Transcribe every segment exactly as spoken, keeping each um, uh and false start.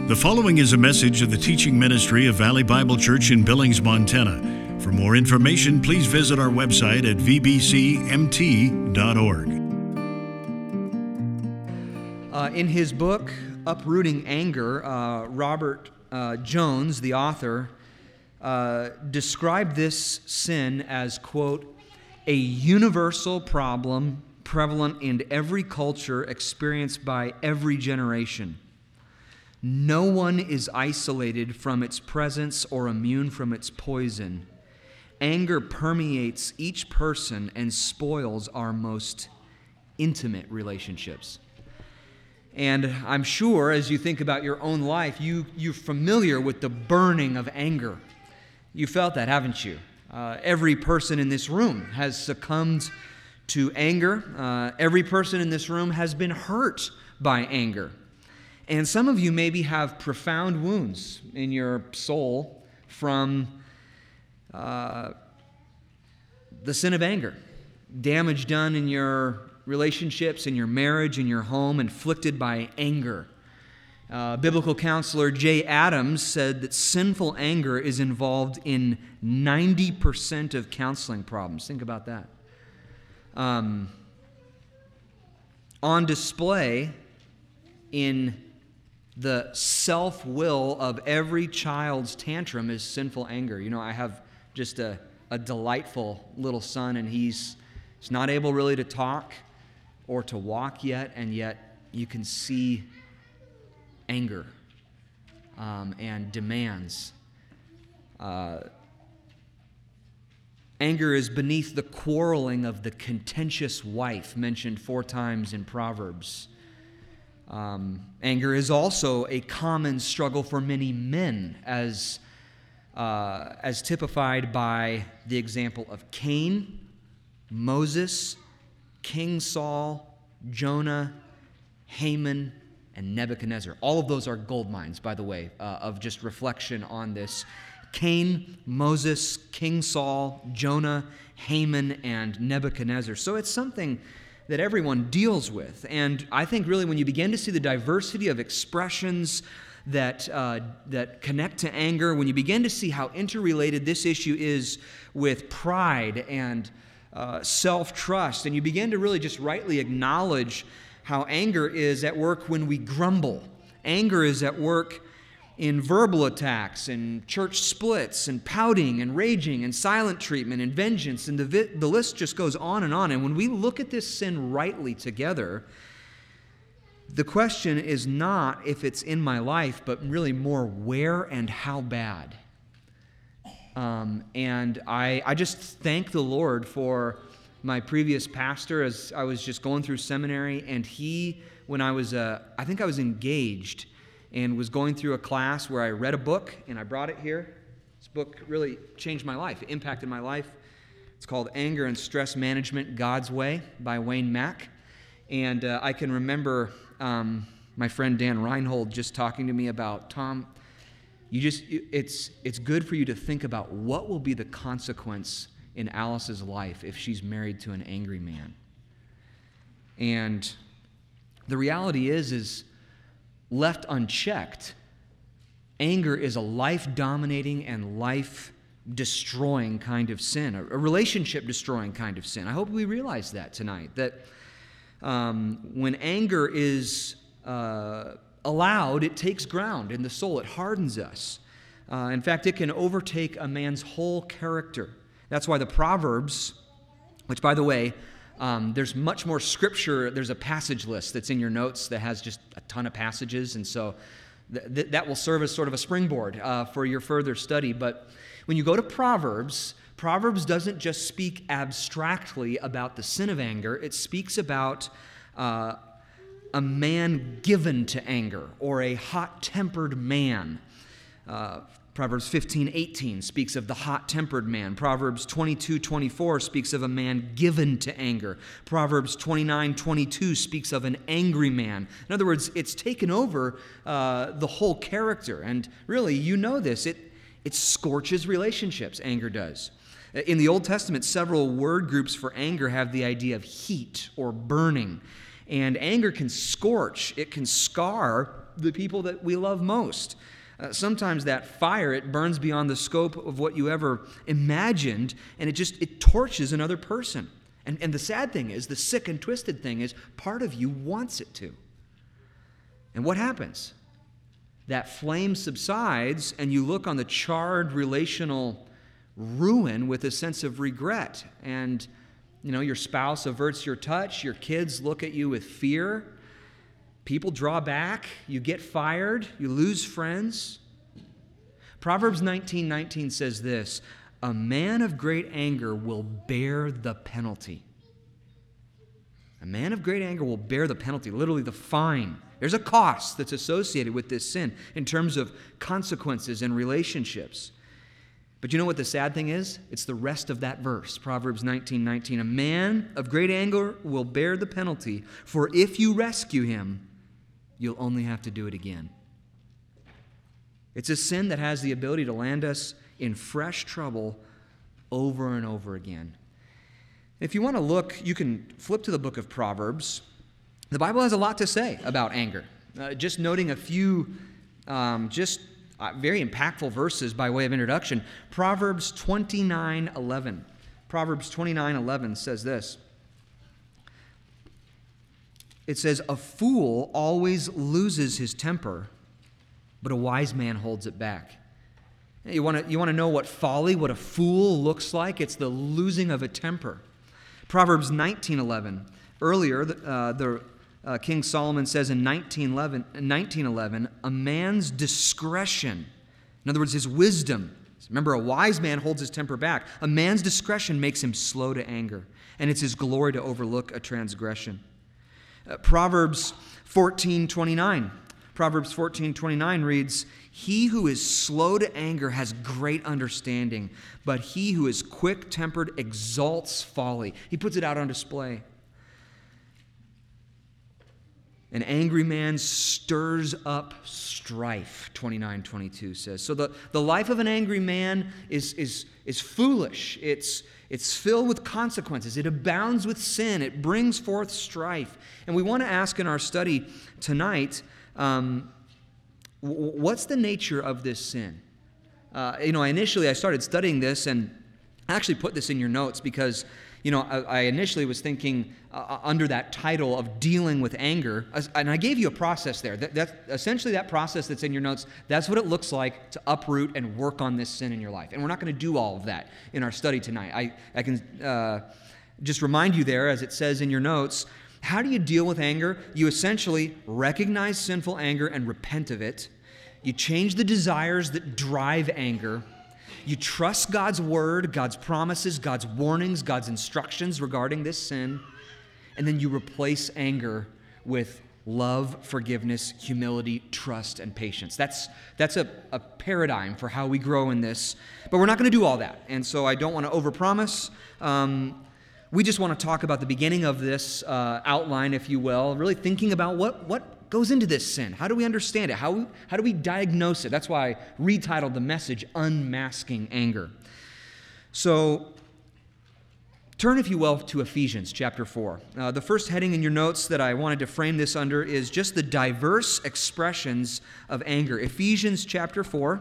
The following is a message of the teaching ministry of Valley Bible Church in Billings, Montana. For more information, please visit our website at v b c m t dot org. Uh, in his book, Uprooting Anger, uh, Robert uh, Jones, the author, uh, described this sin as, quote, a universal problem prevalent in every culture, experienced by every generation. No one is isolated from its presence or immune from its poison. Anger permeates each person and spoils our most intimate relationships. And I'm sure as you think about your own life, you, you're familiar with the burning of anger. You felt that, haven't you? Uh, every person in this room has succumbed to anger. Uh, every person in this room has been hurt by anger. And some of you maybe have profound wounds in your soul from uh, the sin of anger. Damage done in your relationships, in your marriage, in your home, inflicted by anger. Uh, biblical counselor Jay Adams said that sinful anger is involved in ninety percent of counseling problems. Think about that. Um, on display in the self-will of every child's tantrum is sinful anger. You know, I have just a, a delightful little son, and he's, he's not able really to talk or to walk yet, and yet you can see anger um, and demands. Uh, anger is beneath the quarreling of the contentious wife, mentioned four times in Proverbs. Um, anger is also a common struggle for many men, as uh, as typified by the example of Cain, Moses, King Saul, Jonah, Haman, and Nebuchadnezzar. All of those are gold mines, by the way, uh, of just reflection on this. Cain, Moses, King Saul, Jonah, Haman, and Nebuchadnezzar. So it's something that everyone deals with. And I think really when you begin to see the diversity of expressions that uh, that connect to anger, when you begin to see how interrelated this issue is with pride and uh, self-trust, and you begin to really just rightly acknowledge how anger is at work when we grumble. Anger is at work in verbal attacks and church splits and pouting and raging and silent treatment and vengeance, and the, vi- the list just goes on and on. And when we look at this sin rightly together, the question is not if it's in my life, but really more where and how bad. Um, and I, I just thank the Lord for my previous pastor as I was just going through seminary, and he, when I was, uh, I think I was engaged, and was going through a class where I read a book, and I brought it here. This book really changed my life, it impacted my life. It's called Anger and Stress Management, God's Way by Wayne Mack. And uh, I can remember um, my friend Dan Reinhold just talking to me about, Tom, you just it's it's good for you to think about what will be the consequence in Alice's life if she's married to an angry man. And the reality is, is left unchecked, anger is a life-dominating and life-destroying kind of sin, a relationship-destroying kind of sin. I hope we realize that tonight, that um, when anger is uh, allowed, it takes ground in the soul. It hardens us. Uh, in fact, it can overtake a man's whole character. That's why the Proverbs, which, by the way, Um, there's much more scripture. There's a passage list that's in your notes that has just a ton of passages, and so th- th- that will serve as sort of a springboard uh, for your further study. But when you go to Proverbs, Proverbs doesn't just speak abstractly about the sin of anger. It speaks about uh, a man given to anger, or a hot-tempered man. Uh, Proverbs fifteen eighteen speaks of the hot-tempered man. Proverbs twenty-two twenty-four speaks of a man given to anger. Proverbs twenty-nine twenty-two speaks of an angry man. In other words, it's taken over uh, the whole character. And really, you know this, it, it scorches relationships, anger does. In the Old Testament, several word groups for anger have the idea of heat or burning. And anger can scorch, it can scar the people that we love most. Uh, sometimes that fire, it burns beyond the scope of what you ever imagined, and it just, it torches another person. And, and the sad thing is, the sick and twisted thing is, part of you wants it to. And what happens? That flame subsides, and you look on the charred relational ruin with a sense of regret. And, you know, your spouse averts your touch, your kids look at you with fear, people draw back, you get fired, you lose friends. Proverbs nineteen nineteen says this, "A man of great anger will bear the penalty." A man of great anger will bear the penalty, literally the fine. There's a cost that's associated with this sin in terms of consequences and relationships. But you know what the sad thing is? It's the rest of that verse, Proverbs nineteen nineteen. "A man of great anger will bear the penalty, for if you rescue him, you'll only have to do it again." It's a sin that has the ability to land us in fresh trouble over and over again. If you want to look, you can flip to the book of Proverbs. The Bible has a lot to say about anger. Uh, just noting a few um, just uh, very impactful verses by way of introduction. Proverbs twenty-nine eleven. Proverbs twenty-nine eleven says this. It says, "A fool always loses his temper, but a wise man holds it back." You want to you want to know what folly, what a fool looks like? It's the losing of a temper. Proverbs nineteen eleven. Earlier, uh, the uh, King Solomon says in nineteen eleven, "A man's discretion," in other words, his wisdom. Remember, a wise man holds his temper back. A man's discretion makes him slow to anger, and it's his glory to overlook a transgression. Uh, Proverbs fourteen twenty-nine. Proverbs fourteen twenty-nine reads, "He who is slow to anger has great understanding, but he who is quick-tempered exalts folly." He puts it out on display. "An angry man stirs up strife," twenty-nine twenty-two says. So the, the life of an angry man is, is, is foolish. It's, it's filled with consequences. It abounds with sin. It brings forth strife. And we want to ask in our study tonight, um, what's the nature of this sin? Uh, you know, initially I started studying this, and I actually put this in your notes because, you know, I, I initially was thinking uh, under that title of dealing with anger, and I gave you a process there. That, that essentially that process that's in your notes, that's what it looks like to uproot and work on this sin in your life. And we're not going to do all of that in our study tonight. I, I can uh, just remind you there, as it says in your notes, how do you deal with anger? You essentially recognize sinful anger and repent of it. You change the desires that drive anger. You trust God's word, God's promises, God's warnings, God's instructions regarding this sin. And then you replace anger with love, forgiveness, humility, trust, and patience. That's, that's a, a paradigm for how we grow in this. But we're not going to do all that. And so I don't want to overpromise. Um, we just want to talk about the beginning of this uh, outline, if you will, really thinking about what, what goes into this sin. How do we understand it? How, how do we diagnose it? That's why I retitled the message, Unmasking Anger. So turn, if you will, to Ephesians chapter four. Uh, the first heading in your notes that I wanted to frame this under is just the diverse expressions of anger. Ephesians chapter four.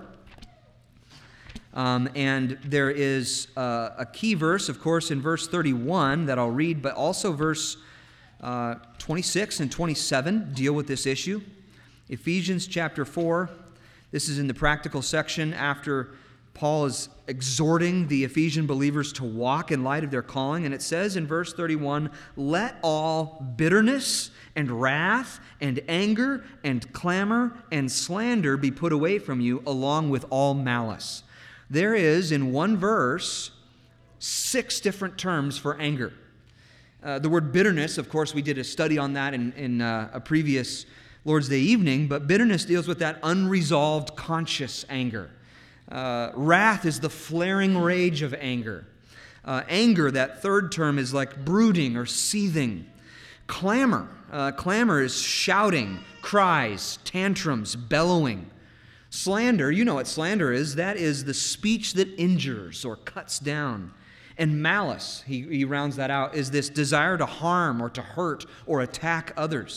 Um, and there is uh, a key verse, of course, in verse thirty-one that I'll read, but also verse uh, twenty-six and twenty-seven deal with this issue. Ephesians chapter four, this is in the practical section after Paul is exhorting the Ephesian believers to walk in light of their calling, and it says in verse thirty-one, "Let all bitterness and wrath and anger and clamor and slander be put away from you, along with all malice." There is, in one verse, six different terms for anger. Uh, the word bitterness, of course, we did a study on that in, in uh, a previous Lord's Day evening, but bitterness deals with that unresolved conscious anger. Uh, wrath is the flaring rage of anger. Uh, anger, that third term, is like brooding or seething. Clamor, uh, clamor is shouting, cries, tantrums, bellowing. Slander, you know what slander is. That is the speech that injures or cuts down. And malice, he, he rounds that out, is this desire to harm or to hurt or attack others.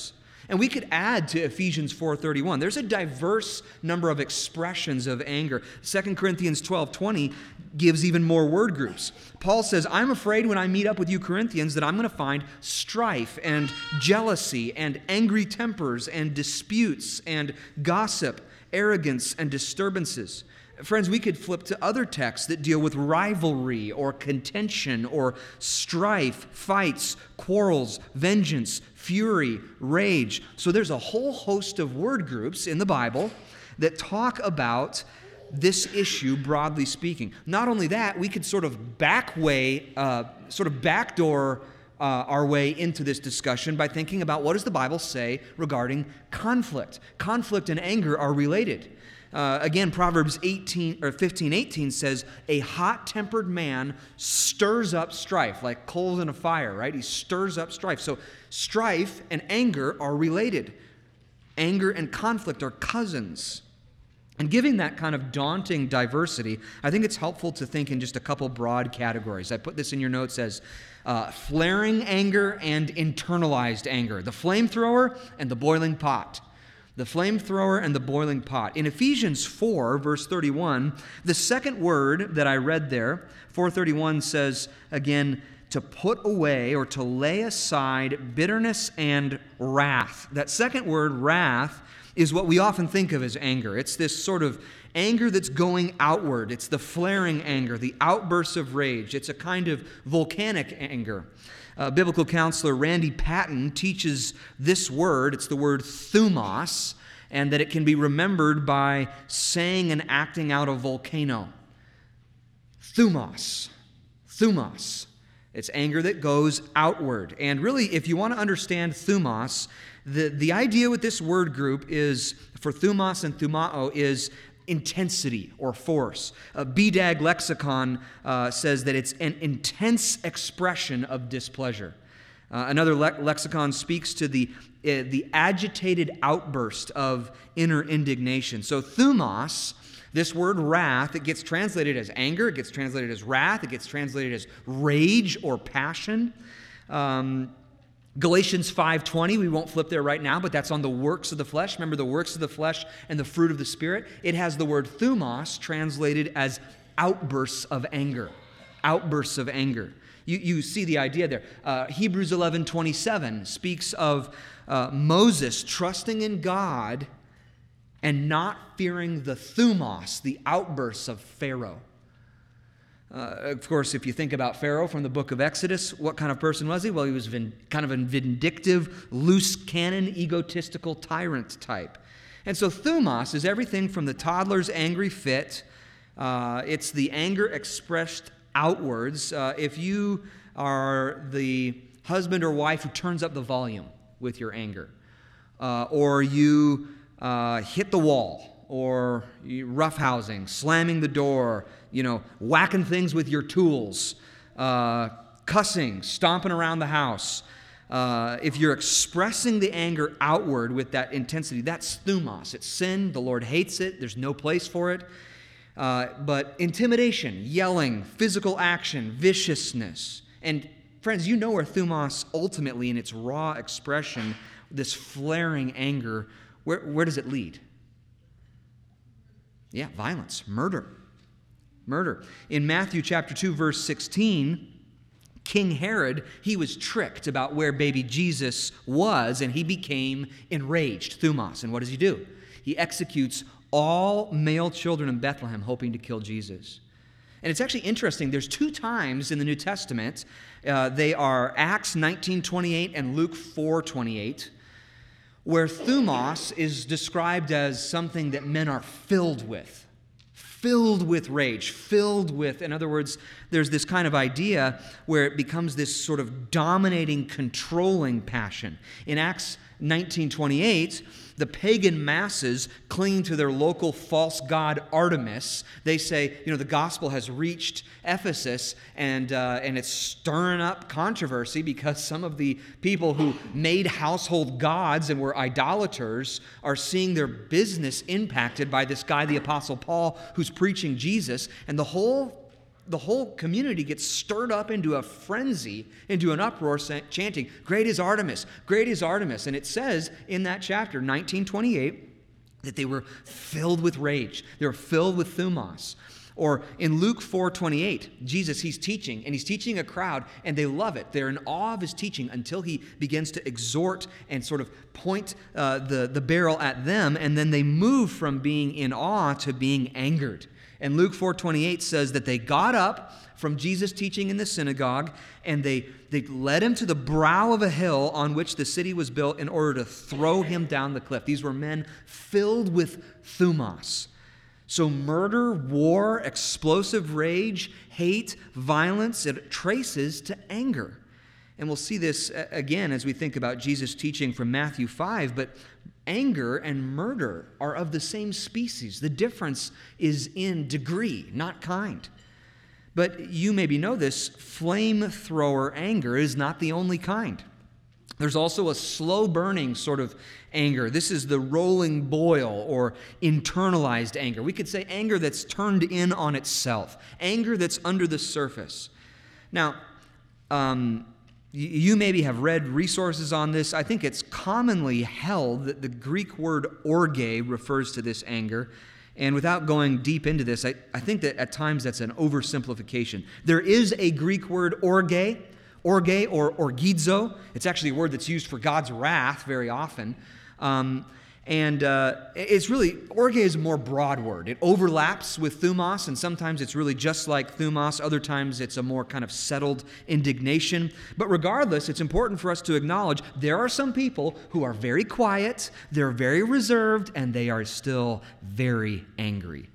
And we could add to Ephesians four thirty-one. There's a diverse number of expressions of anger. Second Corinthians twelve twenty gives even more word groups. Paul says, I'm afraid when I meet up with you Corinthians that I'm going to find strife and jealousy and angry tempers and disputes and gossip, arrogance and disturbances. Friends, we could flip to other texts that deal with rivalry or contention or strife, fights, quarrels, vengeance, fury, rage. So there's a whole host of word groups in the Bible that talk about this issue, broadly speaking. Not only that, we could sort of backway, uh, sort of backdoor uh, our way into this discussion by thinking about what does the Bible say regarding conflict. Conflict and anger are related. Uh, again, Proverbs eighteen or fifteen eighteen says, a hot-tempered man stirs up strife, like coals in a fire, right? He stirs up strife. So strife and anger are related. Anger and conflict are cousins. And given that kind of daunting diversity, I think it's helpful to think in just a couple broad categories. I put this in your notes as uh, flaring anger and internalized anger, the flamethrower and the boiling pot. The flamethrower and the boiling pot. In Ephesians four, verse thirty-one, the second word that I read there, four thirty-one says, again, to put away or to lay aside bitterness and wrath. That second word, wrath, is what we often think of as anger. It's this sort of anger that's going outward. It's the flaring anger, the outbursts of rage. It's a kind of volcanic anger. Uh, biblical counselor Randy Patton teaches this word, it's the word thumos, and that it can be remembered by saying and acting out a volcano. Thumos. Thumos. It's anger that goes outward. And really, if you want to understand thumos, the, the idea with this word group is, for thumos and thumao, is intensity or force. Uh, B D A G lexicon uh, says that it's an intense expression of displeasure. Uh, another le- lexicon speaks to the, uh, the agitated outburst of inner indignation. So thumos, this word wrath, it gets translated as anger, it gets translated as wrath, it gets translated as rage or passion. Um, Galatians five twenty, we won't flip there right now, but that's on the works of the flesh. Remember the works of the flesh and the fruit of the Spirit? It has the word thumos translated as outbursts of anger. Outbursts of anger. You, you see the idea there. Uh, Hebrews eleven twenty-seven speaks of uh, Moses trusting in God and not fearing the thumos, the outbursts of Pharaoh. Uh, of course, if you think about Pharaoh from the book of Exodus, what kind of person was he? Well, he was vin- kind of a vindictive, loose cannon, egotistical tyrant type. And so thumos is everything from the toddler's angry fit. Uh, it's the anger expressed outwards. Uh, if you are the husband or wife who turns up the volume with your anger, uh, or you uh, hit the wall, or roughhousing, slamming the door, you know, whacking things with your tools, uh, cussing, stomping around the house. Uh, if you're expressing the anger outward with that intensity, that's thumos. It's sin. The Lord hates it. There's no place for it. Uh, but intimidation, yelling, physical action, viciousness. And friends, you know where thumos ultimately, in its raw expression, this flaring anger, where, where does it lead? Yeah, violence, murder. Murder. In Matthew chapter two, verse sixteen, King Herod, he was tricked about where baby Jesus was, and he became enraged, thumos. And what does he do? He executes all male children in Bethlehem, hoping to kill Jesus. And it's actually interesting. There's two times in the New Testament. Uh, they are Acts nineteen twenty-eight and Luke four twenty-eight. Where thumos is described as something that men are filled with. Filled with rage, filled with, in other words, there's this kind of idea where it becomes this sort of dominating, controlling passion. In Acts nineteen twenty-eight, the pagan masses clinging to their local false god Artemis, they say, you know, the gospel has reached Ephesus, and uh, and it's stirring up controversy because some of the people who made household gods and were idolaters are seeing their business impacted by this guy, the Apostle Paul, who's preaching Jesus, and the whole the whole community gets stirred up into a frenzy, into an uproar, chanting, "Great is Artemis, great is Artemis." And it says in that chapter, nineteen twenty-eight, that they were filled with rage. They were filled with thumos. Or in Luke four twenty-eight, Jesus, he's teaching, and he's teaching a crowd, and they love it. They're in awe of his teaching until he begins to exhort and sort of point uh, the, the barrel at them, and then they move from being in awe to being angered. And Luke four twenty-eight says that they got up from Jesus' teaching in the synagogue, and they, they led him to the brow of a hill on which the city was built in order to throw him down the cliff. These were men filled with thumos. So murder, war, explosive rage, hate, violence, it traces to anger. And we'll see this again as we think about Jesus' teaching from Matthew five, but anger and murder are of the same species. The difference is in degree, not kind. But you maybe know this, flamethrower anger is not the only kind. There's also a slow-burning sort of anger. This is the rolling boil or internalized anger. We could say anger that's turned in on itself, anger that's under the surface. Now, um, you maybe have read resources on this. I think it's commonly held that the Greek word orge refers to this anger. And without going deep into this, I, I think that at times that's an oversimplification. There is a Greek word orge, orge or orgizo. It's actually a word that's used for God's wrath very often. Um, and uh, it's really, orge is a more broad word. It overlaps with thumos, and sometimes it's really just like thumos. Other times it's a more kind of settled indignation. But regardless, it's important for us to acknowledge there are some people who are very quiet, they're very reserved, and they are still very angry.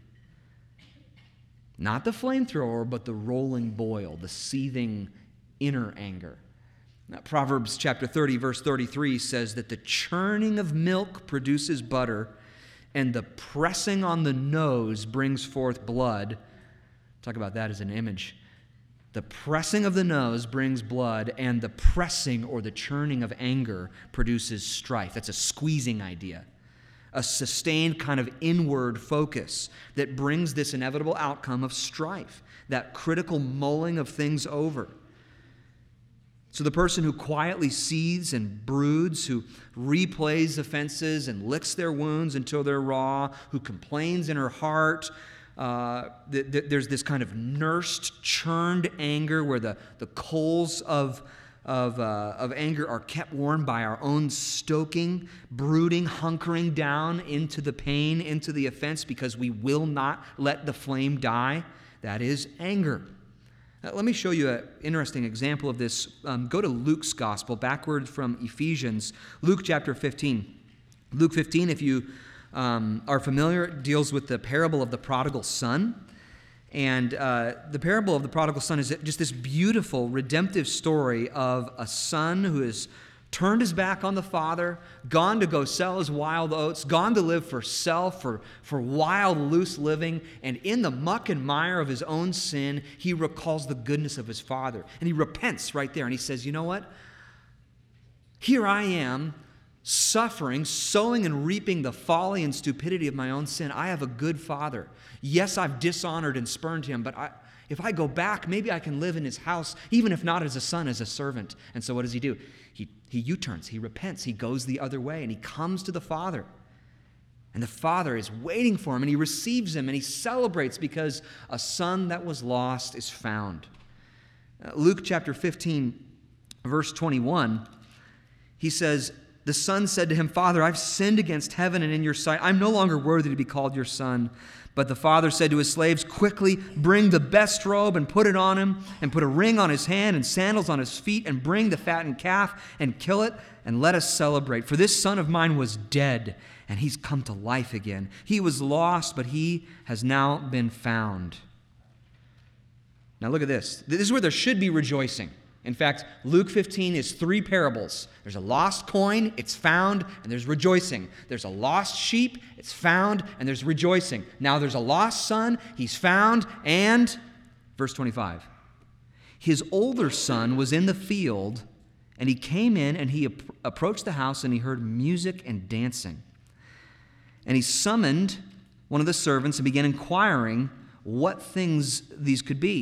Not the flamethrower, but the rolling boil, the seething inner anger. Now, Proverbs chapter thirty, verse thirty-three says that the churning of milk produces butter, and the pressing on the nose brings forth blood. Talk about that as an image. The pressing of the nose brings blood, and the pressing or the churning of anger produces strife. That's a squeezing idea. A sustained kind of inward focus that brings this inevitable outcome of strife, that critical mulling of things over. So the person who quietly seethes and broods, who replays offenses and licks their wounds until they're raw, who complains in her heart, uh, th- th- there's this kind of nursed, churned anger where the, the coals of, of, uh, of anger are kept warm by our own stoking, brooding, hunkering down into the pain, into the offense because we will not let the flame die. That is anger. Now, let me show you an interesting example of this. Um, go to Luke's gospel, backward from Ephesians. Luke chapter fifteen. Luke fifteen, if you um, are familiar, deals with the parable of the prodigal son. And uh, the parable of the prodigal son is just this beautiful, redemptive story of a son who has turned his back on the father, gone to go sell his wild oats, gone to live for self, for, for wild, loose living, and in the muck and mire of his own sin, he recalls the goodness of his father. And he repents right there, and he says, you know what? Here I am, suffering, sowing and reaping the folly and stupidity of my own sin. I have a good father. Yes, I've dishonored and spurned him, but I, if I go back, maybe I can live in his house, even if not as a son, as a servant. And so what does he do? He, he U-turns, he repents, he goes the other way, and he comes to the Father. And the Father is waiting for him, and he receives him, and he celebrates because a son that was lost is found. Uh, Luke chapter fifteen, verse twenty-one, he says, the son said to him, Father, I've sinned against heaven and in your sight. I'm no longer worthy to be called your son. But the father said to his slaves, quickly bring the best robe and put it on him, and put a ring on his hand and sandals on his feet, and bring the fattened calf and kill it, and let us celebrate. For this son of mine was dead, and he's come to life again. He was lost, but he has now been found. Now look at this. This is where there should be rejoicing. In fact, Luke fifteen is three parables. There's a lost coin, it's found, and there's rejoicing. There's a lost sheep, it's found, and there's rejoicing. Now there's a lost son, he's found, and, verse twenty-five, his older son was in the field, and he came in, and he ap- approached the house, and he heard music and dancing. And he summoned one of the servants and began inquiring what things these could be.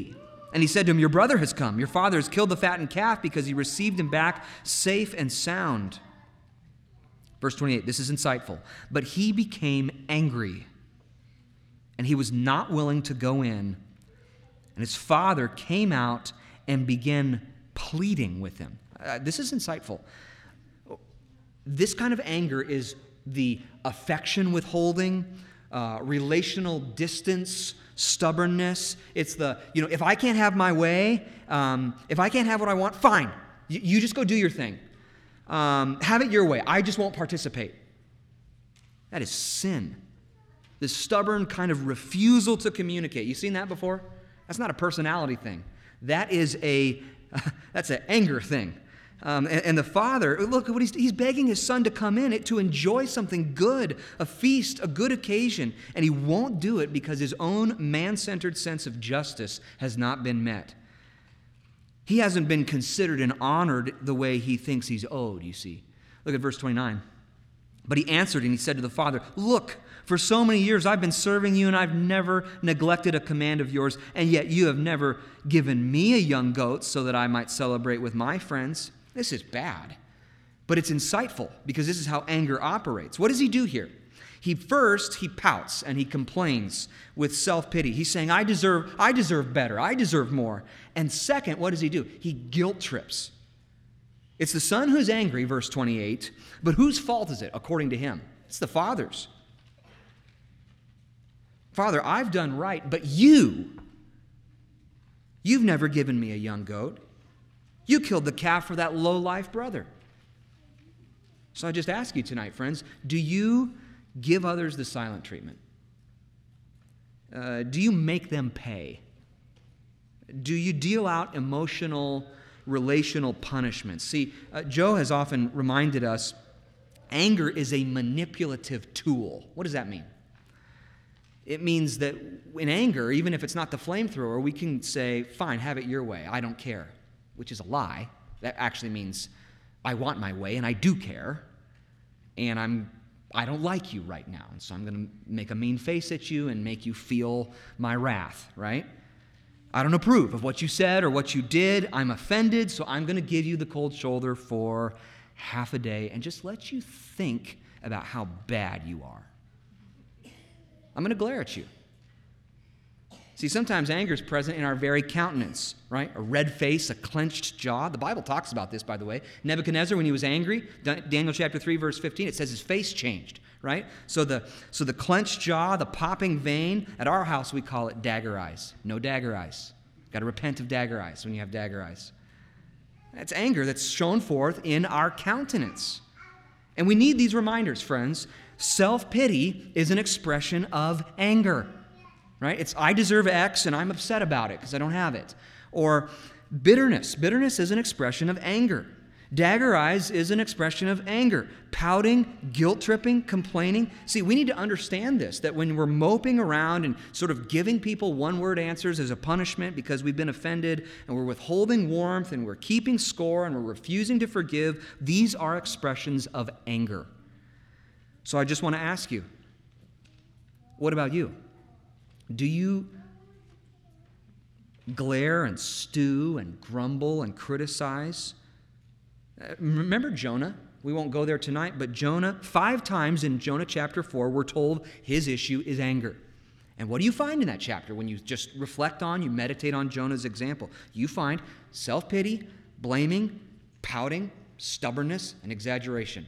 And he said to him, your brother has come. Your father has killed the fattened calf because he received him back safe and sound. Verse twenty-eight, this is insightful. But he became angry, and he was not willing to go in. And his father came out and began pleading with him. Uh, this is insightful. This kind of anger is the affection withholding, uh, relational distance, stubbornness. It's the, you know, if I can't have my way, um, if I can't have what I want, fine. You, you just go do your thing. Um, have it your way. I just won't participate. That is sin. This stubborn kind of refusal to communicate. You seen that before? That's not a personality thing. That is a, that's an anger thing. Um, and, and the father, look at what he's, he's begging his son to come in to enjoy something good, a feast, a good occasion. And he won't do it because his own man-centered sense of justice has not been met. He hasn't been considered and honored the way he thinks he's owed, you see. Look at verse twenty-nine. But he answered and he said to the father, look, for so many years I've been serving you and I've never neglected a command of yours, and yet you have never given me a young goat so that I might celebrate with my friends. This is bad, but it's insightful because this is how anger operates. What does he do here? He first, he pouts and he complains with self-pity. He's saying, I deserve, I deserve better. I deserve more. And second, what does he do? He guilt trips. It's the son who's angry, verse twenty-eight, but whose fault is it, according to him? It's the father's. Father, I've done right, but you, you've never given me a young goat. You killed the calf for that low-life brother. So I just ask you tonight, friends, do you give others the silent treatment? Uh, do you make them pay? Do you deal out emotional, relational punishments? See, uh, Joe has often reminded us anger is a manipulative tool. What does that mean? It means that in anger, even if it's not the flamethrower, we can say, fine, have it your way. I don't care, which is a lie. That actually means I want my way and I do care, and I'm I don't like you right now, and so I'm going to make a mean face at you and make you feel my wrath, right? I don't approve of what you said or what you did. I'm offended, so I'm going to give you the cold shoulder for half a day and just let you think about how bad you are. I'm going to glare at you. See, sometimes anger is present in our very countenance, right? A red face, a clenched jaw. The Bible talks about this, by the way. Nebuchadnezzar, when he was angry, Daniel chapter three, verse fifteen, it says his face changed, right? So the, so the clenched jaw, the popping vein, at our house we call it dagger eyes. No dagger eyes. Got to repent of dagger eyes when you have dagger eyes. That's anger that's shown forth in our countenance. And we need these reminders, friends. Self-pity is an expression of anger. Right? It's I deserve X and I'm upset about it because I don't have it. Or bitterness. Bitterness is an expression of anger. Dagger eyes is an expression of anger. Pouting, guilt-tripping, complaining. See, we need to understand this, that when we're moping around and sort of giving people one-word answers as a punishment because we've been offended, and we're withholding warmth, and we're keeping score, and we're refusing to forgive, these are expressions of anger. So I just want to ask you, what about you? Do you glare and stew and grumble and criticize? Uh, remember Jonah? We won't go there tonight, but Jonah, five times in Jonah chapter four, we're told his issue is anger. And what do you find in that chapter when you just reflect on, you meditate on Jonah's example? You find self-pity, blaming, pouting, stubbornness, and exaggeration.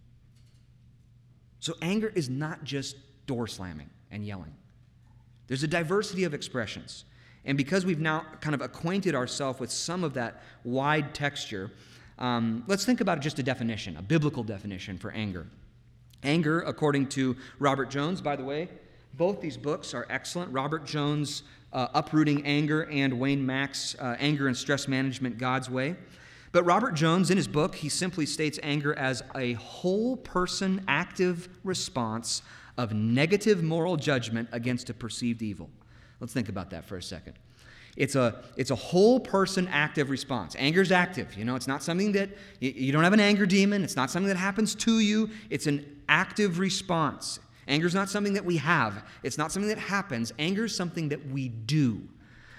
So anger is not just door slamming and yelling. There's a diversity of expressions. And because we've now kind of acquainted ourselves with some of that wide texture, um, let's think about just a definition, a biblical definition for anger. Anger, according to Robert Jones, by the way, both these books are excellent. Robert Jones' uh, Uprooting Anger and Wayne Mack's uh, Anger and Stress Management, God's Way. But Robert Jones, in his book, he simply states anger as a whole person active response of negative moral judgment against a perceived evil. Let's think about that for a second. It's a, it's a whole person active response. Anger's active. You know, it's not something that, you, you don't have an anger demon. It's not something that happens to you. It's an active response. Anger's not something that we have. It's not something that happens. Anger is something that we do.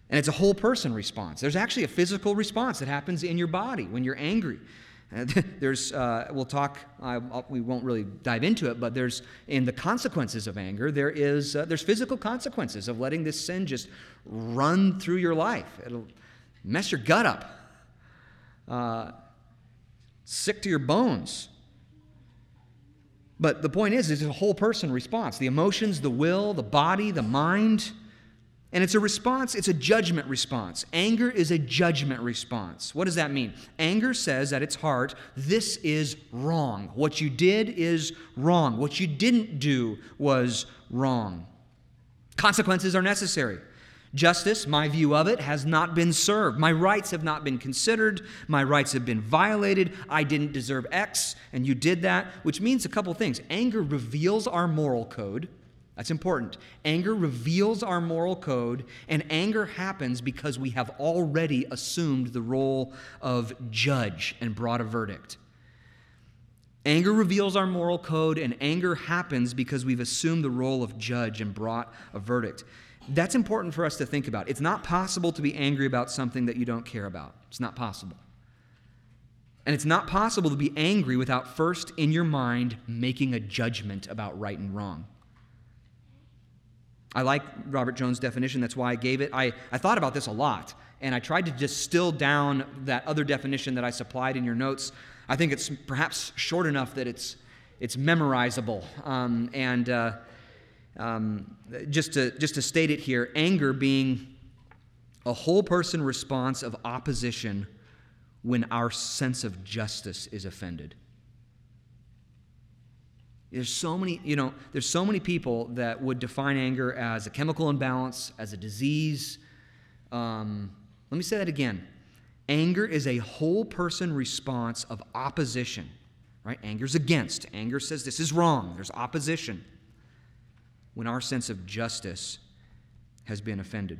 And it's a whole person response. There's actually a physical response that happens in your body when you're angry. There's, uh, we'll talk, uh, we won't really dive into it, but there's, in the consequences of anger, there is, uh, there's physical consequences of letting this sin just run through your life. It'll mess your gut up, uh, sick to your bones. But the point is, it's a whole person response. The emotions, the will, the body, the mind. And it's a response, it's a judgment response. Anger is a judgment response. What does that mean? Anger says at its heart, this is wrong. What you did is wrong. What you didn't do was wrong. Consequences are necessary. Justice, my view of it, has not been served. My rights have not been considered. My rights have been violated. I didn't deserve X, and you did that, which means a couple things. Anger reveals our moral code. That's important. Anger reveals our moral code, and anger happens because we have already assumed the role of judge and brought a verdict. Anger reveals our moral code, and anger happens because we've assumed the role of judge and brought a verdict. That's important for us to think about. It's not possible to be angry about something that you don't care about. It's not possible. And it's not possible to be angry without first, in your mind, making a judgment about right and wrong. I like Robert Jones' definition. That's why I gave it. I, I thought about this a lot, and I tried to distill down that other definition that I supplied in your notes. I think it's perhaps short enough that it's it's memorizable. Um, and uh, um, just to just to state it here, anger being a whole person response of opposition when our sense of justice is offended. There's so many, you know, there's so many people that would define anger as a chemical imbalance, as a disease. Um, let me say that again. Anger is a whole person response of opposition, right? Anger's against. Anger says this is wrong. There's opposition when our sense of justice has been offended.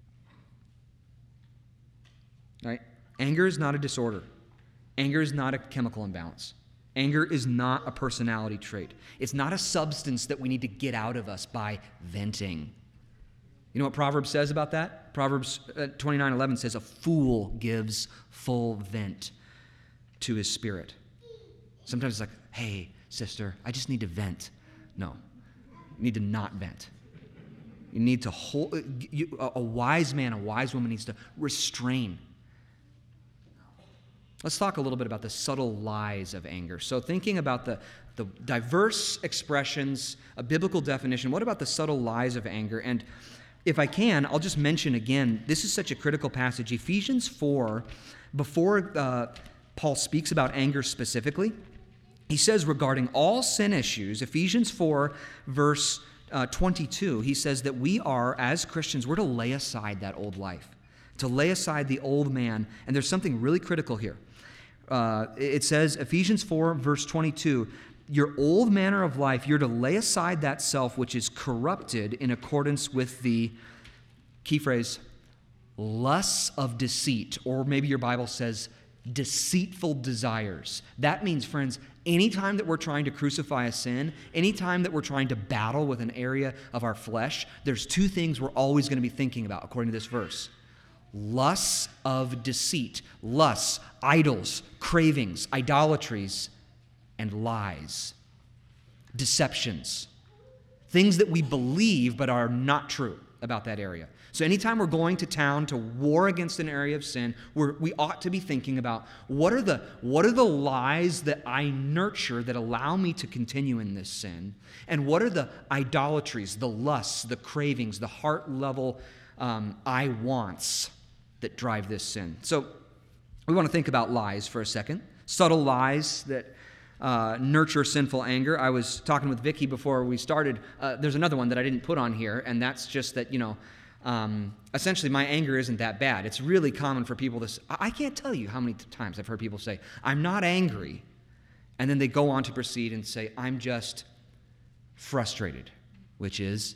Right? Anger is not a disorder. Anger is not a chemical imbalance. Anger is not a personality trait. It's not a substance that we need to get out of us by venting. You know what Proverbs says about that? Proverbs twenty-nine eleven says, a fool gives full vent to his spirit. Sometimes it's like, hey, sister, I just need to vent. No, you need to not vent. You need to hold, you, a wise man, a wise woman needs to restrain. Let's talk a little bit about the subtle lies of anger. So thinking about the, the diverse expressions, a biblical definition, what about the subtle lies of anger? And if I can, I'll just mention again, this is such a critical passage. Ephesians four, before uh, Paul speaks about anger specifically, he says regarding all sin issues, Ephesians four, verse uh, twenty-two, he says that we are, as Christians, we're to lay aside that old life, to lay aside the old man. And there's something really critical here. Uh, it says, Ephesians four, verse twenty-two, your old manner of life, you're to lay aside that self which is corrupted in accordance with the, key phrase, lusts of deceit, or maybe your Bible says deceitful desires. That means, friends, anytime that we're trying to crucify a sin, anytime that we're trying to battle with an area of our flesh, there's two things we're always going to be thinking about, according to this verse. Lusts of deceit, lusts, idols, cravings, idolatries, and lies, deceptions, things that we believe but are not true about that area. So anytime we're going to town to war against an area of sin, we're, we ought to be thinking about what are the what are the lies that I nurture that allow me to continue in this sin, and what are the idolatries, the lusts, the cravings, the heart level um, I wants that drive this sin. So we want to think about lies for a second, subtle lies that uh, nurture sinful anger. I was talking with Vicki before we started. Uh, there's another one that I didn't put on here, and that's just that, you know, um, essentially my anger isn't that bad. It's really common for people to say, I can't tell you how many times I've heard people say, I'm not angry, and then they go on to proceed and say, I'm just frustrated, which is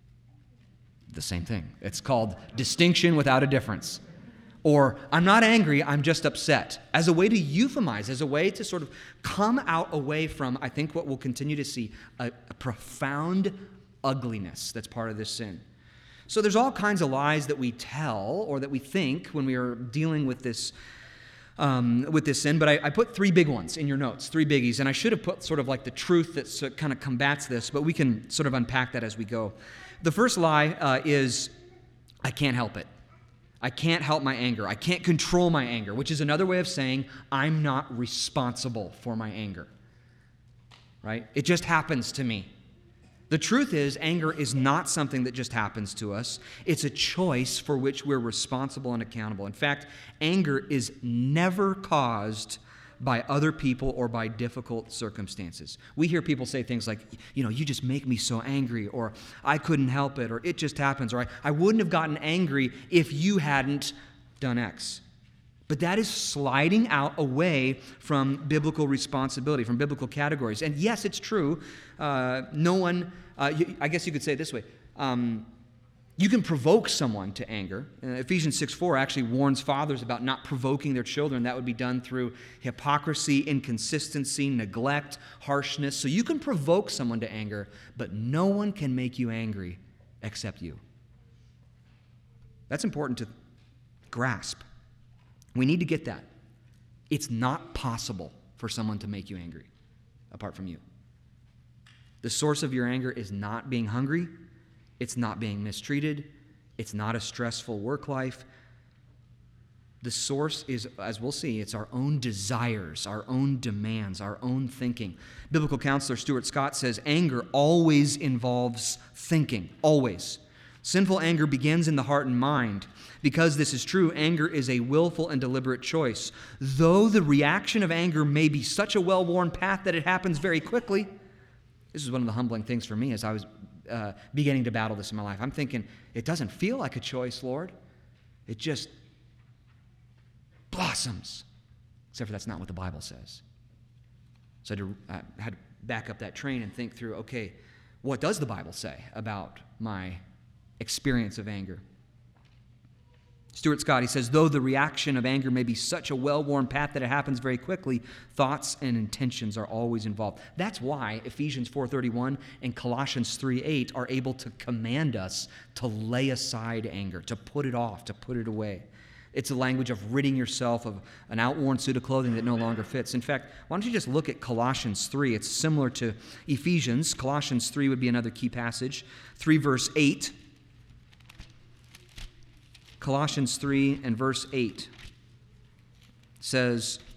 the same thing. It's called distinction without a difference. Or, I'm not angry, I'm just upset, as a way to euphemize, as a way to sort of come out away from, I think what we'll continue to see, a, a profound ugliness that's part of this sin. So there's all kinds of lies that we tell or that we think when we are dealing with this um, with this sin, but I, I put three big ones in your notes, three biggies, and I should have put sort of like the truth that so, kind of combats this, but we can sort of unpack that as we go. The first lie uh, is, I can't help it. I can't help my anger. I can't control my anger, which is another way of saying I'm not responsible for my anger, right? It just happens to me. The truth is, anger is not something that just happens to us. It's a choice for which we're responsible and accountable. In fact, anger is never caused by other people or by difficult circumstances. We hear people say things like, you know, you just make me so angry, or I couldn't help it, or it just happens, or I, I wouldn't have gotten angry if you hadn't done X. But that is sliding out away from biblical responsibility, from biblical categories. And yes, it's true. Uh, no one, uh, you, I guess you could say it this way. Um, you can provoke someone to anger. Uh, Ephesians six four actually warns fathers about not provoking their children. That would be done through hypocrisy, inconsistency, neglect, harshness. So you can provoke someone to anger, but no one can make you angry except you. That's important to grasp. We need to get that. It's not possible for someone to make you angry apart from you. The source of your anger is not being hungry. It's not being mistreated. It's not a stressful work life. The source is, as we'll see, it's our own desires, our own demands, our own thinking. Biblical counselor Stuart Scott says anger always involves thinking, always. Sinful anger begins in the heart and mind. Because this is true, anger is a willful and deliberate choice. Though the reaction of anger may be such a well-worn path that it happens very quickly, this is one of the humbling things for me as I was uh, beginning to battle this in my life. I'm thinking, it doesn't feel like a choice, Lord. It just blossoms. Except for that's not what the Bible says. So I had to, I had to back up that train and think through, okay, what does the Bible say about my experience of anger? Stuart Scott, he says, though the reaction of anger may be such a well-worn path that it happens very quickly, thoughts and intentions are always involved. That's why Ephesians four thirty-one and Colossians three eight are able to command us to lay aside anger, to put it off, to put it away. It's a language of ridding yourself of an outworn suit of clothing that no longer fits. In fact, why don't you just look at Colossians three? It's similar to Ephesians. Colossians three would be another key passage. three verse eight. Colossians three and verse eight says,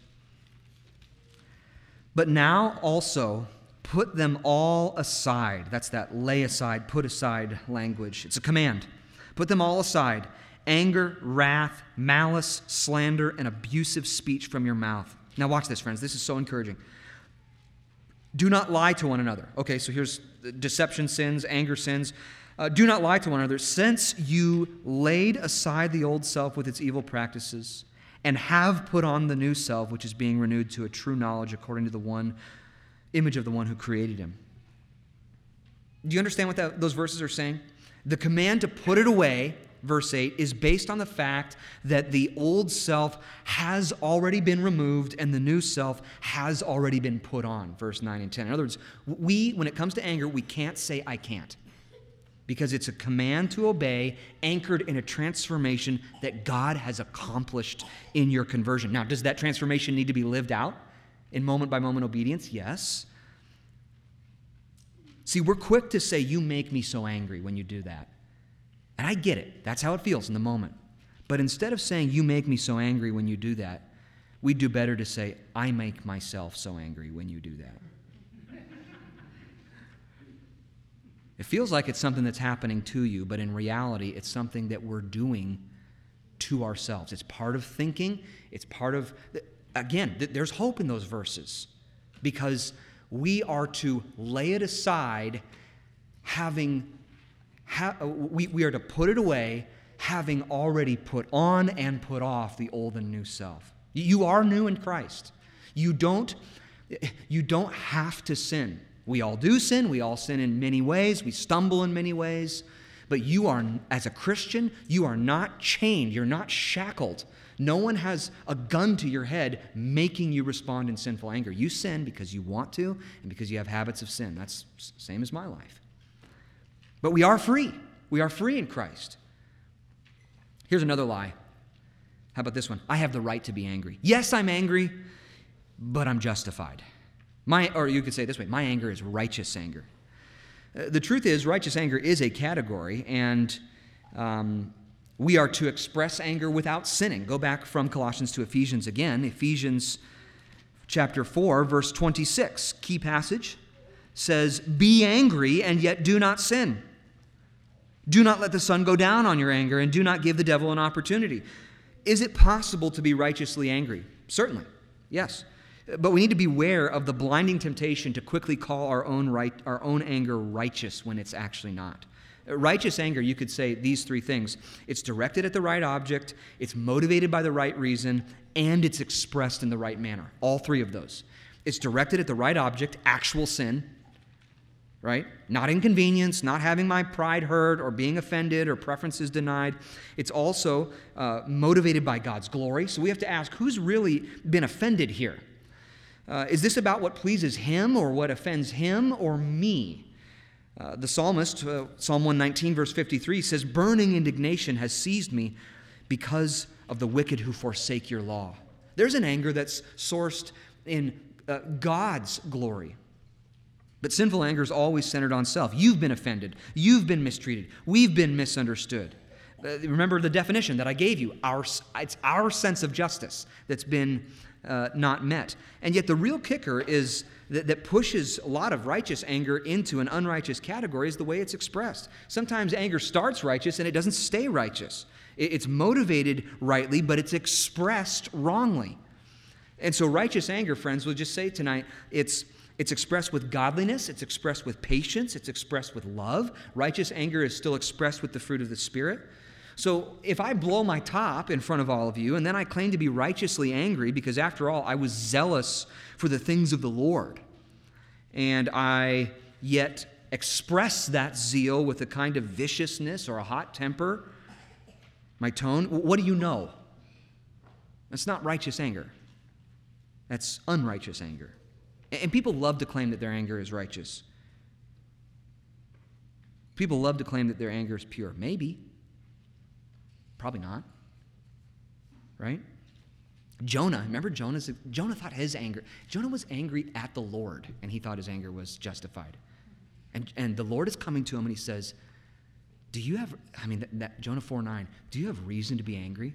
but now also put them all aside. That's that lay aside, put aside language. It's a command. Put them all aside. Anger, wrath, malice, slander, and abusive speech from your mouth. Now watch this, friends. This is so encouraging. Do not lie to one another. Okay, so here's deception sins, anger sins. Uh, do not lie to one another, since you laid aside the old self with its evil practices and have put on the new self, which is being renewed to a true knowledge according to the one image of the one who created him. Do you understand what that, those verses are saying? The command to put it away, verse eight, is based on the fact that the old self has already been removed and the new self has already been put on, verse nine and ten. In other words, we, when it comes to anger, we can't say, I can't. Because it's a command to obey, anchored in a transformation that God has accomplished in your conversion. Now, does that transformation need to be lived out in moment-by-moment obedience? Yes. See, we're quick to say, you make me so angry when you do that. And I get it. That's how it feels in the moment. But instead of saying, you make me so angry when you do that, we'd do better to say, I make myself so angry when you do that. It feels like it's something that's happening to you, but in reality, it's something that we're doing to ourselves. It's part of thinking. It's part of, again, there's hope in those verses because we are to lay it aside, having, ha, we, we are to put it away, having already put on and put off the old and new self. You are new in Christ. You don't, you don't have to sin. We all do sin. We all sin in many ways. We stumble in many ways. But you are, as a Christian, you are not chained. You're not shackled. No one has a gun to your head making you respond in sinful anger. You sin because you want to and because you have habits of sin. That's the same as my life. But we are free. We are free in Christ. Here's another lie. How about this one? I have the right to be angry. Yes, I'm angry, but I'm justified. My, or you could say it this way, my anger is righteous anger. Uh, the truth is, righteous anger is a category, and um, we are to express anger without sinning. Go back from Colossians to Ephesians again. Ephesians chapter four, verse twenty-six, key passage, says, be angry and yet do not sin. Do not let the sun go down on your anger, and do not give the devil an opportunity. Is it possible to be righteously angry? Certainly, yes. But we need to beware of the blinding temptation to quickly call our own right, our own anger righteous when it's actually not. Righteous anger, you could say these three things. It's directed at the right object, it's motivated by the right reason, and it's expressed in the right manner. All three of those. It's directed at the right object, actual sin, right? Not inconvenience, not having my pride hurt or being offended or preferences denied. It's also uh, motivated by God's glory. So we have to ask, who's really been offended here? Uh, is this about what pleases him or what offends him or me? Uh, the psalmist, uh, Psalm one nineteen, verse fifty-three, says, burning indignation has seized me because of the wicked who forsake your law. There's an anger that's sourced in uh, God's glory. But sinful anger is always centered on self. You've been offended. You've been mistreated. We've been misunderstood. Uh, remember the definition that I gave you. Our, it's our sense of justice that's been uh, not met. And yet the real kicker is that, that pushes a lot of righteous anger into an unrighteous category is the way it's expressed. Sometimes anger starts righteous and it doesn't stay righteous. It, it's motivated rightly, but it's expressed wrongly. And so righteous anger, friends, we'll just say tonight, it's It's expressed with godliness, it's expressed with patience, it's expressed with love. Righteous anger is still expressed with the fruit of the Spirit. So if I blow my top in front of all of you and then I claim to be righteously angry because after all I was zealous for the things of the Lord, and I yet express that zeal with a kind of viciousness or a hot temper, my tone, what do you know? That's not righteous anger. That's unrighteous anger. And people love to claim that their anger is righteous. People love to claim that their anger is pure. Maybe. Probably not. Right? Jonah, remember Jonah's, Jonah thought his anger, Jonah was angry at the Lord, and he thought his anger was justified. And, and the Lord is coming to him, and he says, do you have, I mean, that, that Jonah four nine, do you have reason to be angry?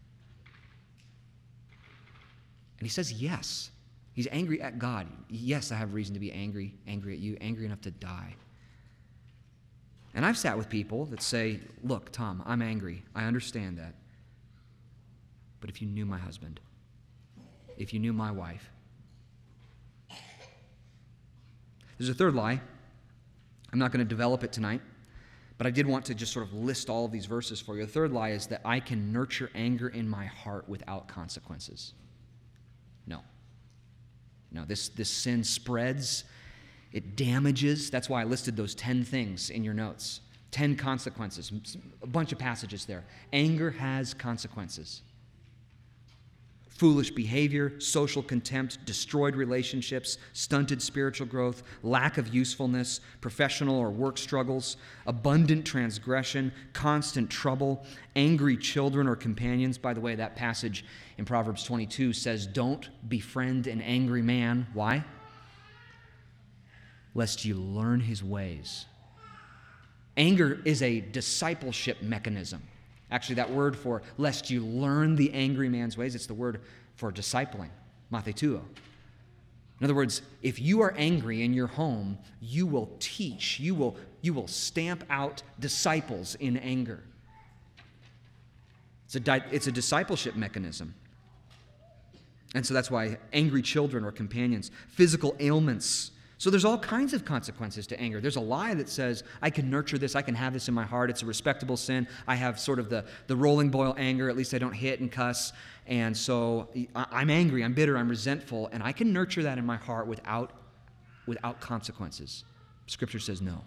And he says, yes. He's angry at God. Yes, I have reason to be angry, angry at you, angry enough to die. And I've sat with people that say, look, Tom, I'm angry. I understand that. But if you knew my husband, if you knew my wife. There's a third lie. I'm not going to develop it tonight, but I did want to just sort of list all of these verses for you. The third lie is that I can nurture anger in my heart without consequences. No. No, this, this sin spreads, it damages. That's why I listed those ten things in your notes. Ten consequences, a bunch of passages there. Anger has consequences. Foolish behavior, social contempt, destroyed relationships, stunted spiritual growth, lack of usefulness, professional or work struggles, abundant transgression, constant trouble, angry children or companions. By the way, that passage in Proverbs twenty-two says, don't befriend an angry man. Why? Lest you learn his ways. Anger is a discipleship mechanism. Actually, that word for lest you learn the angry man's ways, it's the word for discipling, mathetuo. In other words, if you are angry in your home, you will teach, you will, you will stamp out disciples in anger. It's a, di- it's a discipleship mechanism. And so that's why angry children or companions, physical ailments. So there's all kinds of consequences to anger. There's a lie that says, I can nurture this, I can have this in my heart, it's a respectable sin. I have sort of the, the rolling boil anger, at least I don't hit and cuss. And so I'm angry, I'm bitter, I'm resentful, and I can nurture that in my heart without, without consequences. Scripture says no.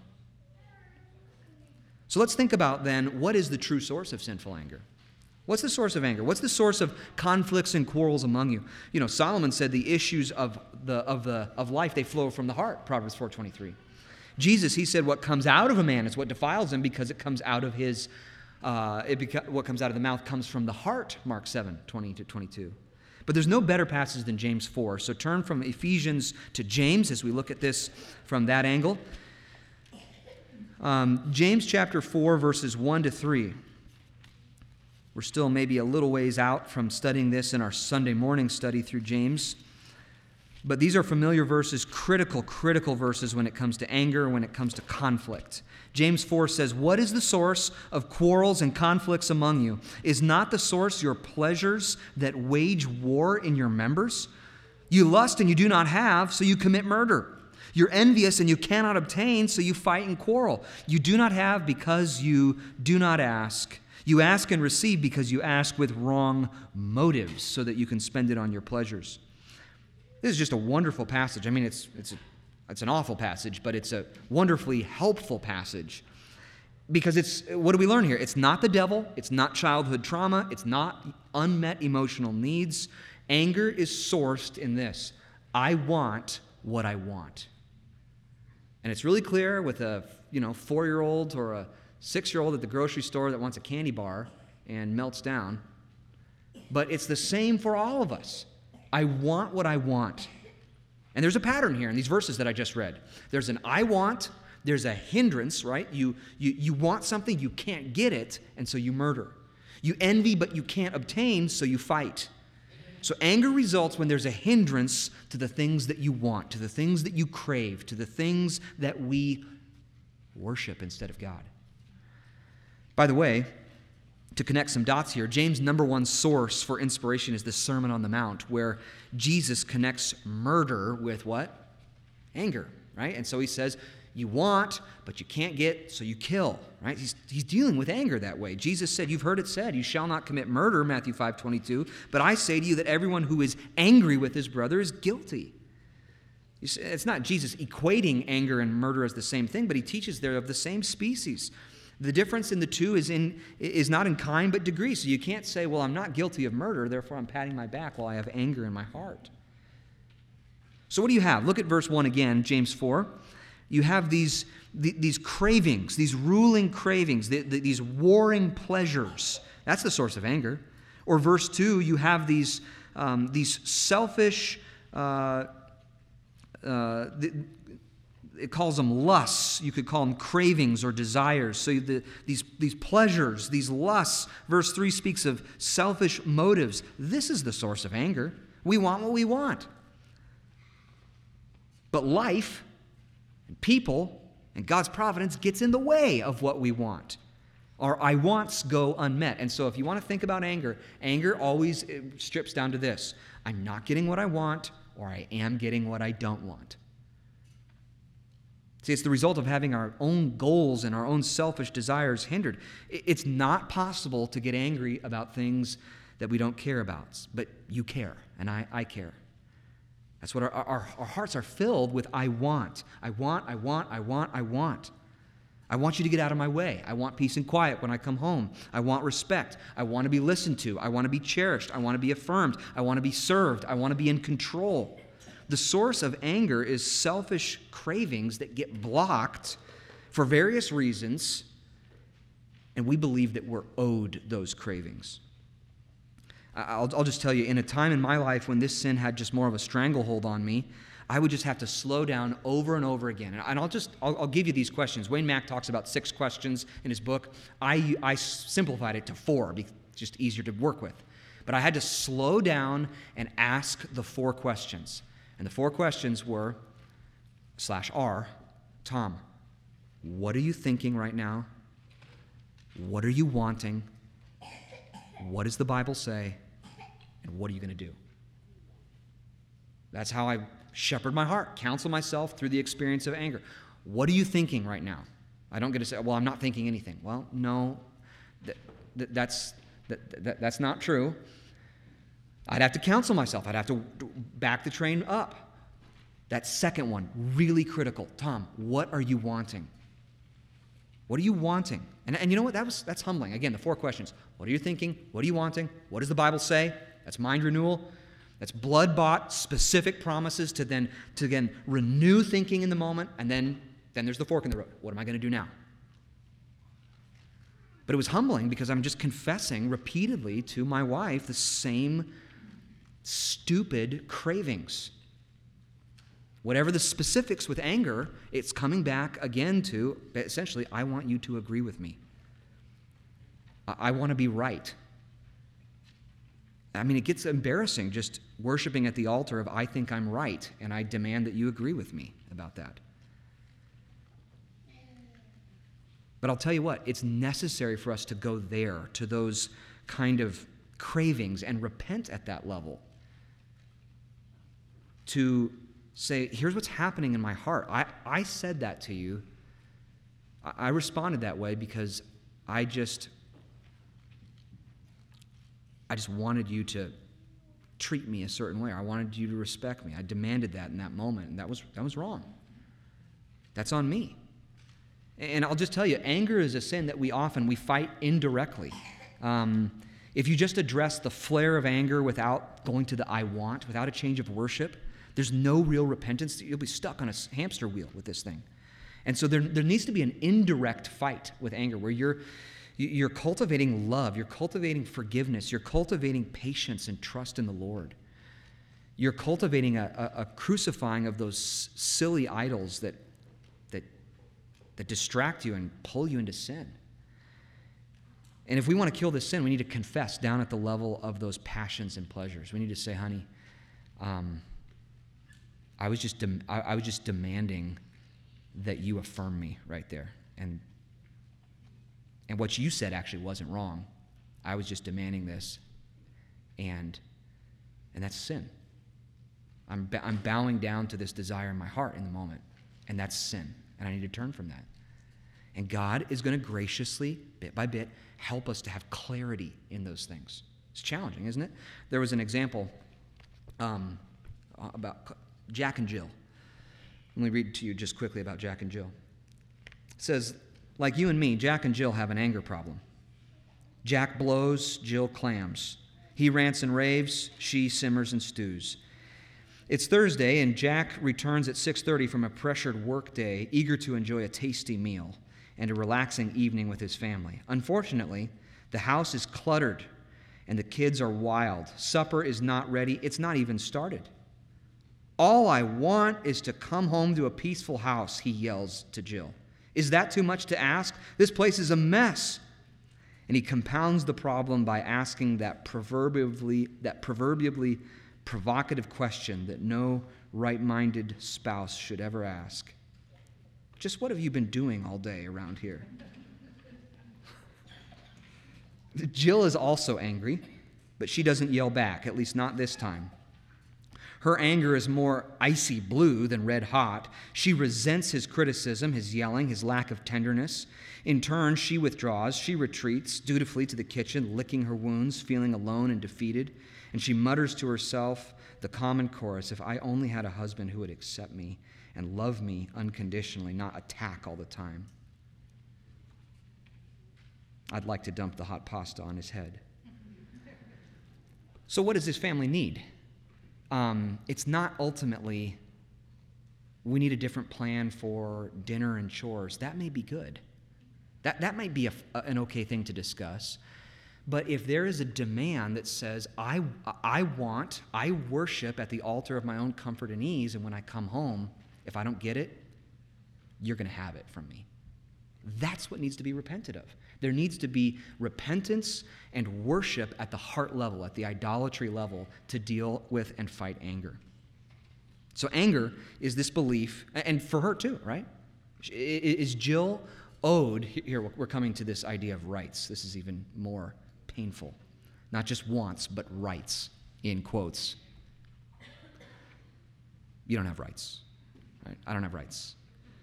So let's think about then, what is the true source of sinful anger? What's the source of anger? What's the source of conflicts and quarrels among you? You know, Solomon said the issues of the of the of life, they flow from the heart, Proverbs four twenty-three. Jesus, he said, what comes out of a man is what defiles him because it comes out of his, uh, it beca- what comes out of the mouth comes from the heart, Mark seven, twenty to twenty-two. But there's no better passage than James four. So turn from Ephesians to James as we look at this from that angle. Um, James chapter four, verses one to three. We're still maybe a little ways out from studying this in our Sunday morning study through James. But these are familiar verses, critical, critical verses when it comes to anger, when it comes to conflict. James four says, "What is the source of quarrels and conflicts among you? Is not the source your pleasures that wage war in your members? You lust and you do not have, so you commit murder. You're envious and you cannot obtain, so you fight and quarrel. You do not have because you do not ask. You ask and receive because you ask with wrong motives, so that you can spend it on your pleasures." This is just a wonderful passage. I mean, it's it's a, it's an awful passage, but it's a wonderfully helpful passage. Because it's, what do we learn here? It's not the devil. It's not childhood trauma. It's not unmet emotional needs. Anger is sourced in this: I want what I want. And it's really clear with a you know four-year-old or a six-year-old at the grocery store that wants a candy bar and melts down. But it's the same for all of us. I want what I want. And there's a pattern here in these verses that I just read. There's an I want, there's a hindrance, right? You, you, you want something, you can't get it, and so you murder. You envy, but you can't obtain, so you fight. So anger results when there's a hindrance to the things that you want, to the things that you crave, to the things that we worship instead of God. By the way, to connect some dots here, James' number one source for inspiration is the Sermon on the Mount, where Jesus connects murder with what? Anger, right? And so he says, you want, but you can't get, so you kill, right? He's, he's dealing with anger that way. Jesus said, you've heard it said, you shall not commit murder, Matthew five twenty-two, but I say to you that everyone who is angry with his brother is guilty. You see, it's not Jesus equating anger and murder as the same thing, but he teaches they're of the same species. The difference in the two is in is not in kind but degree. So you can't say, well, I'm not guilty of murder, therefore I'm patting my back while I have anger in my heart. So what do you have? Look at verse one again, James four. You have these, these cravings, these ruling cravings, these warring pleasures. That's the source of anger. Or verse two, you have these, um, these selfish, uh, uh, the, it calls them lusts. You could call them cravings or desires. So the, these, these pleasures, these lusts, verse three speaks of selfish motives. This is the source of anger. We want what we want. But life and people and God's providence gets in the way of what we want. Our I wants go unmet. And so if you want to think about anger, anger always strips down to this: I'm not getting what I want, or I am getting what I don't want. See, it's the result of having our own goals and our own selfish desires hindered. It's not possible to get angry about things that we don't care about, but you care, and I, I care. That's what our, our, our hearts are filled with. I want, I want, I want, I want, I want. I want you to get out of my way. I want peace and quiet when I come home. I want respect. I want to be listened to. I want to be cherished. I want to be affirmed. I want to be served. I want to be in control. The source of anger is selfish cravings that get blocked for various reasons, and we believe that we're owed those cravings. I'll, I'll just tell you, in a time in my life when this sin had just more of a stranglehold on me, I would just have to slow down over and over again. And I'll just, I'll, I'll give you these questions. Wayne Mack talks about six questions in his book. I, I simplified it to four, because it's just easier to work with. But I had to slow down and ask the four questions. And the four questions were, slash R, Tom, what are you thinking right now? What are you wanting? What does the Bible say? And what are you going to do? That's how I shepherd my heart, counsel myself through the experience of anger. What are you thinking right now? I don't get to say, well, I'm not thinking anything. Well, no, that, that, that's, that, that, that's not true. I'd have to counsel myself. I'd have to back the train up. That second one, really critical. Tom, what are you wanting? What are you wanting? And, and you know what? That was that's humbling. Again, the four questions. What are you thinking? What are you wanting? What does the Bible say? That's mind renewal. That's blood-bought, specific promises to then, to again renew thinking in the moment and then Then there's the fork in the road. What am I going to do now? But it was humbling because I'm just confessing repeatedly to my wife the same stupid cravings. Whatever the specifics with anger, it's coming back again to, essentially, I want you to agree with me. I want to be right. I mean, it gets embarrassing just worshiping at the altar of I think I'm right, and I demand that you agree with me about that. But I'll tell you what, it's necessary for us to go there, to those kind of cravings, and repent at that level. To say, here's what's happening in my heart. I, I said that to you. I, I responded that way because I just, I just wanted you to treat me a certain way. I wanted you to respect me. I demanded that in that moment, and that was that was wrong. That's on me. And I'll just tell you, anger is a sin that we often, we fight indirectly. Um, if you just address the flare of anger without going to the I want, without a change of worship, there's no real repentance. You'll be stuck on a hamster wheel with this thing. And so there, there needs to be an indirect fight with anger where you're, you're cultivating love, you're cultivating forgiveness, you're cultivating patience and trust in the Lord. You're cultivating a, a, a crucifying of those silly idols that that distract you and pull you into sin. And if we want to kill this sin, we need to confess down at the level of those passions and pleasures. We need to say, honey, um, I was just dem- I, I was just demanding that you affirm me right there. And and what you said actually wasn't wrong. I was just demanding this. And and that's sin. I'm ba- I'm bowing down to this desire in my heart in the moment. And that's sin. And I need to turn from that. And God is going to graciously, bit by bit, help us to have clarity in those things. It's challenging, isn't it? There was an example um, about Jack and Jill. Let me read to you just quickly about Jack and Jill. It says, like you and me, Jack and Jill have an anger problem. Jack blows, Jill clams. He rants and raves, she simmers and stews. It's Thursday, and Jack returns at six thirty from a pressured work day, eager to enjoy a tasty meal and a relaxing evening with his family. Unfortunately, the house is cluttered, and the kids are wild. Supper is not ready. It's not even started. All I want is to come home to a peaceful house, he yells to Jill. Is that too much to ask? This place is a mess. And he compounds the problem by asking that proverbially, that proverbially provocative question that no right-minded spouse should ever ask. Just what have you been doing all day around here? Jill is also angry, but she doesn't yell back, at least not this time. Her anger is more icy blue than red hot. She resents his criticism, his yelling, his lack of tenderness. In turn, she withdraws. She retreats dutifully to the kitchen, licking her wounds, feeling alone and defeated. And she mutters to herself the common chorus, if I only had a husband who would accept me and love me unconditionally, not attack all the time. I'd like to dump the hot pasta on his head. So what does this family need? Um, it's not ultimately, we need a different plan for dinner and chores. That may be good. That, that might be a, an okay thing to discuss. But if there is a demand that says, I, I want, I worship at the altar of my own comfort and ease, and when I come home, if I don't get it, you're going to have it from me. That's what needs to be repented of. There needs to be repentance and worship at the heart level, at the idolatry level, to deal with and fight anger. So anger is this belief, and for her too, right? Is Jill owed, here we're coming to this idea of rights. This is even more painful. Not just wants, but rights, in quotes. You don't have rights. Right? I don't have rights.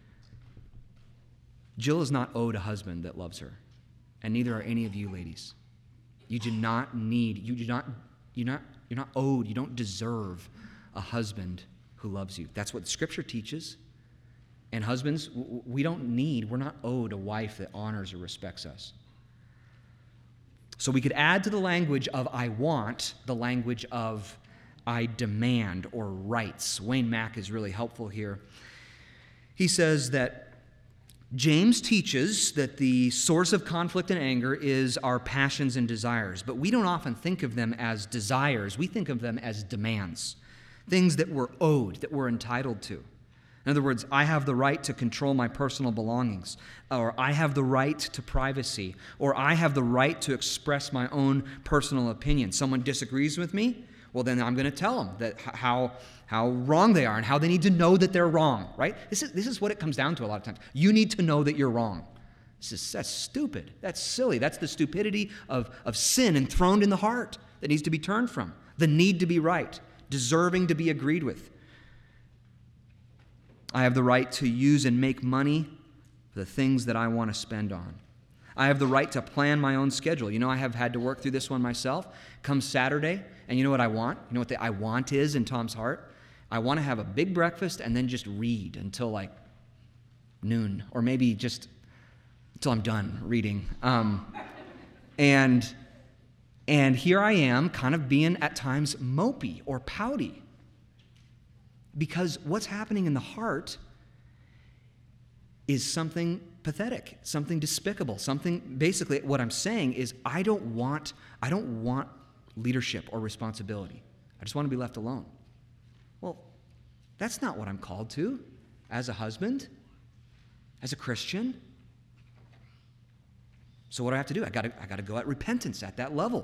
Jill is not owed a husband that loves her, and neither are any of you ladies. You do not need, you do not, you're not, you're not owed, you don't deserve a husband who loves you. That's what Scripture teaches. And husbands, we don't need, we're not owed a wife that honors or respects us. So we could add to the language of I want, the language of I demand or rights. Wayne Mack is really helpful here. He says that James teaches that the source of conflict and anger is our passions and desires, but we don't often think of them as desires. We think of them as demands, things that we're owed, that we're entitled to. In other words, I have the right to control my personal belongings, or I have the right to privacy, or I have the right to express my own personal opinion. Someone disagrees with me, well, then I'm going to tell them that how, how wrong they are and how they need to know that they're wrong, right? This is, this is what it comes down to a lot of times. You need to know that you're wrong. This is, that's stupid. That's silly. That's the stupidity of, of sin enthroned in the heart that needs to be turned from. The need to be right, deserving to be agreed with. I have the right to use and make money for the things that I want to spend on. I have the right to plan my own schedule. You know, I have had to work through this one myself. Come Saturday, and you know what I want? You know what the I want is in Tom's heart? I want to have a big breakfast and then just read until like noon, or maybe just until I'm done reading. Um, and, and here I am kind of being at times mopey or pouty. Because what's happening in the heart is something pathetic, something despicable, something, basically what I'm saying is I don't want, I don't want leadership or responsibility. I just want to be left alone. Well, that's not what I'm called to as a husband, as a Christian. So what do I have to do? I got to, I got to go at repentance at that level.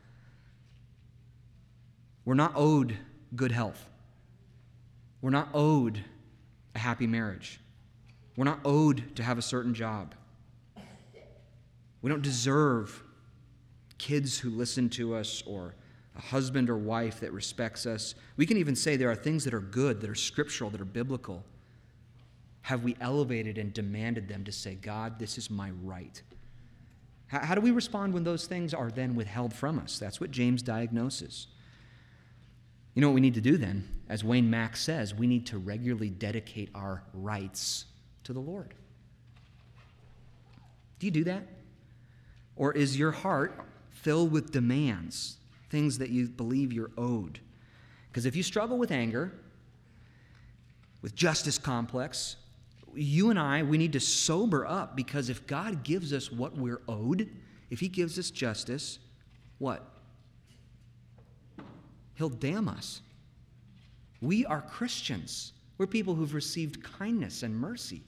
We're not owed good health. We're not owed a happy marriage. We're not owed to have a certain job. We don't deserve kids who listen to us or a husband or wife that respects us. We can even say there are things that are good, that are scriptural, that are biblical. Have we elevated and demanded them to say, God, this is my right? How, how do we respond when those things are then withheld from us? That's what James diagnoses. You know what we need to do then? As Wayne Mack says, we need to regularly dedicate our rights to the Lord. Do you do that? Or is your heart filled with demands, things that you believe you're owed? Because if you struggle with anger, with justice complex, you and I, we need to sober up, because if God gives us what we're owed, if he gives us justice, what? He'll damn us. We are Christians. We're people who've received kindness and mercy.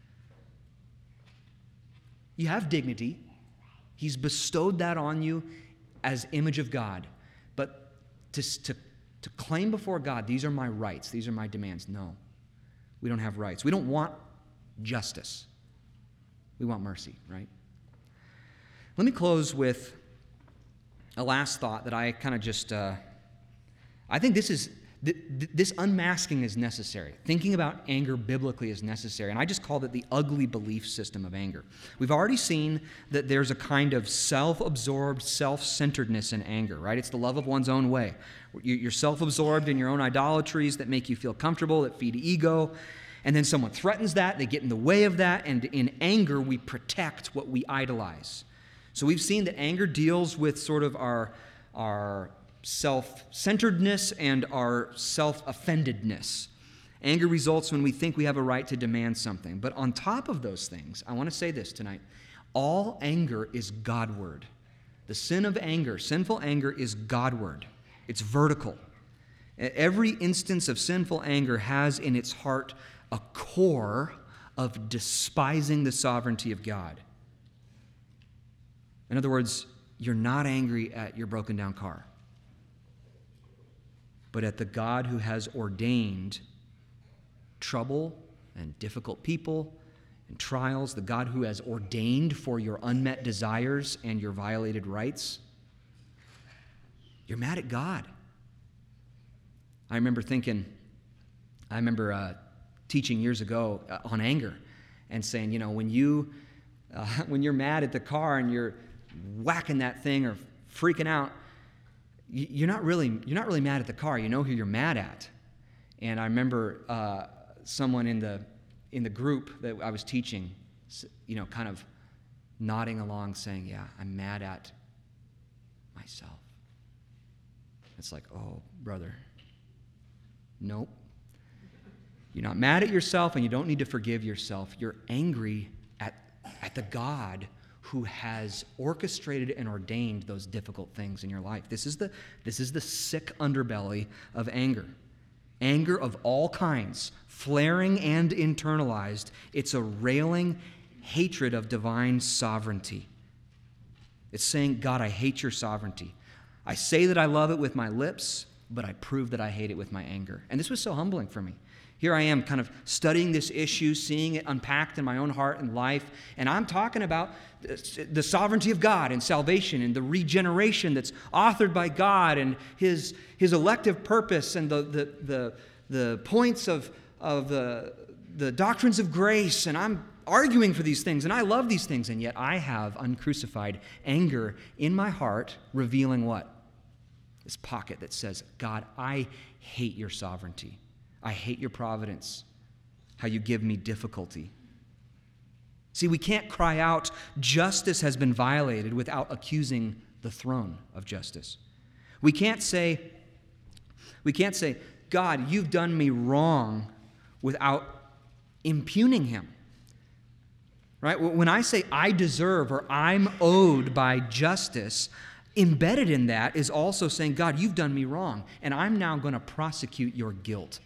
You have dignity. He's bestowed that on you as image of God. But to, to, to claim before God, these are my rights, these are my demands, no. We don't have rights. We don't want justice. We want mercy, right? Let me close with a last thought that I kind of just... Uh, I think this is th- th- this unmasking is necessary. Thinking about anger biblically is necessary. And I just called it the ugly belief system of anger. We've already seen that there's a kind of self-absorbed, self-centeredness in anger, right? It's the love of one's own way. You're self-absorbed in your own idolatries that make you feel comfortable, that feed ego. And then someone threatens that, they get in the way of that, and in anger we protect what we idolize. So we've seen that anger deals with sort of our, our self-centeredness and our self-offendedness. Anger results when we think we have a right to demand something. But on top of those things, I want to say this tonight. All anger is Godward. The sin of anger, sinful anger, is Godward. It's vertical. Every instance of sinful anger has in its heart a core of despising the sovereignty of God. In other words, you're not angry at your broken down car, but at the God who has ordained trouble and difficult people and trials, the God who has ordained for your unmet desires and your violated rights. You're mad at God. I remember thinking, I remember uh, teaching years ago uh, on anger and saying, you know, when, you, uh, when you're mad at the car and you're whacking that thing or freaking out, You're not really you're not really mad at the car. You know who you're mad at. And I remember uh, someone in the in the group that I was teaching, you know, kind of nodding along, saying, "Yeah, I'm mad at myself." It's like, oh, brother, nope. You're not mad at yourself, and you don't need to forgive yourself. You're angry the God who has orchestrated and ordained those difficult things in your life. This is the, this is the sick underbelly of anger. Anger of all kinds, flaring and internalized. It's a railing hatred of divine sovereignty. It's saying, God, I hate your sovereignty. I say that I love it with my lips, but I prove that I hate it with my anger. And this was so humbling for me. Here I am kind of studying this issue, seeing it unpacked in my own heart and life, and I'm talking about the sovereignty of God and salvation and the regeneration that's authored by God and His, his elective purpose and the, the, the, the points of, of the, the doctrines of grace, and I'm arguing for these things, and I love these things, and yet I have uncrucified anger in my heart, revealing what? This pocket that says, God, I hate your sovereignty. I hate your providence, how you give me difficulty. See, we can't cry out, justice has been violated, without accusing the throne of justice. We can't say, we can't say, God, you've done me wrong, without impugning him. Right? When I say I deserve or I'm owed by justice, embedded in that is also saying, God, you've done me wrong, and I'm now going to prosecute your guilt.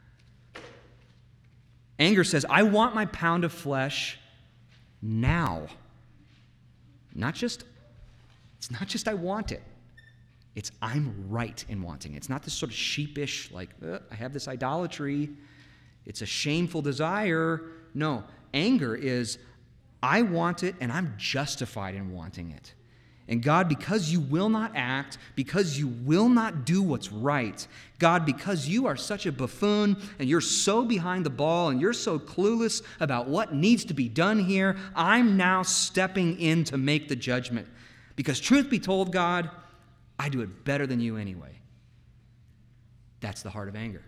Anger says, I want my pound of flesh now. Not just, it's not just I want it. It's I'm right in wanting it. It's not this sort of sheepish, like, uh, I have this idolatry. It's a shameful desire. No, anger is, I want it and I'm justified in wanting it. And God, because you will not act, because you will not do what's right, God, because you are such a buffoon and you're so behind the ball and you're so clueless about what needs to be done here, I'm now stepping in to make the judgment. Because truth be told, God, I do it better than you anyway. That's the heart of anger.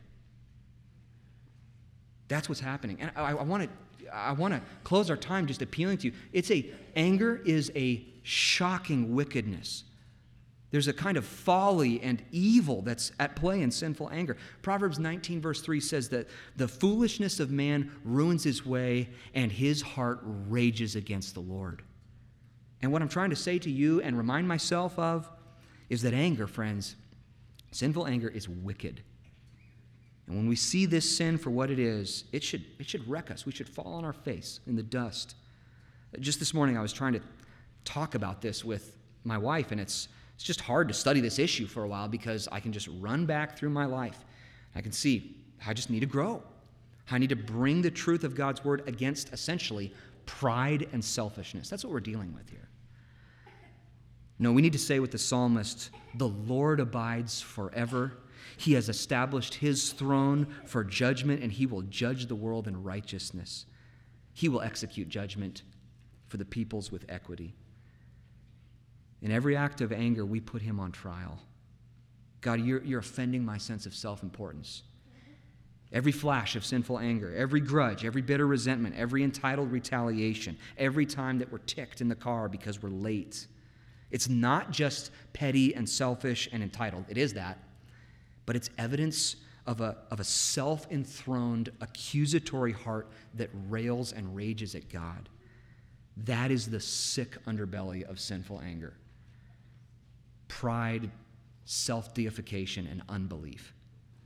That's what's happening. And I, I want to I want to close our time just appealing to you. It's a anger is a shocking wickedness. There's a kind of folly and evil that's at play in sinful anger. Proverbs nineteen verse three says that the foolishness of man ruins his way and his heart rages against the Lord. And what I'm trying to say to you and remind myself of is that anger, friends, sinful anger is wicked. And when we see this sin for what it is, it should, it should wreck us. We should fall on our face in the dust. Just this morning, I was trying to talk about this with my wife, and it's, it's just hard to study this issue for a while because I can just run back through my life. I can see how I just need to grow. How I need to bring the truth of God's word against, essentially, pride and selfishness. That's what we're dealing with here. No, we need to say with the psalmist, the Lord abides forever. He has established his throne for judgment, and he will judge the world in righteousness. He will execute judgment for the peoples with equity. In every act of anger, we put him on trial. God, you're, you're offending my sense of self-importance. Every flash of sinful anger, every grudge, every bitter resentment, every entitled retaliation, every time that we're ticked in the car because we're late. It's not just petty and selfish and entitled. It is that. But it's evidence of a, of a self-enthroned, accusatory heart that rails and rages at God. That is the sick underbelly of sinful anger. Pride, self-deification, and unbelief.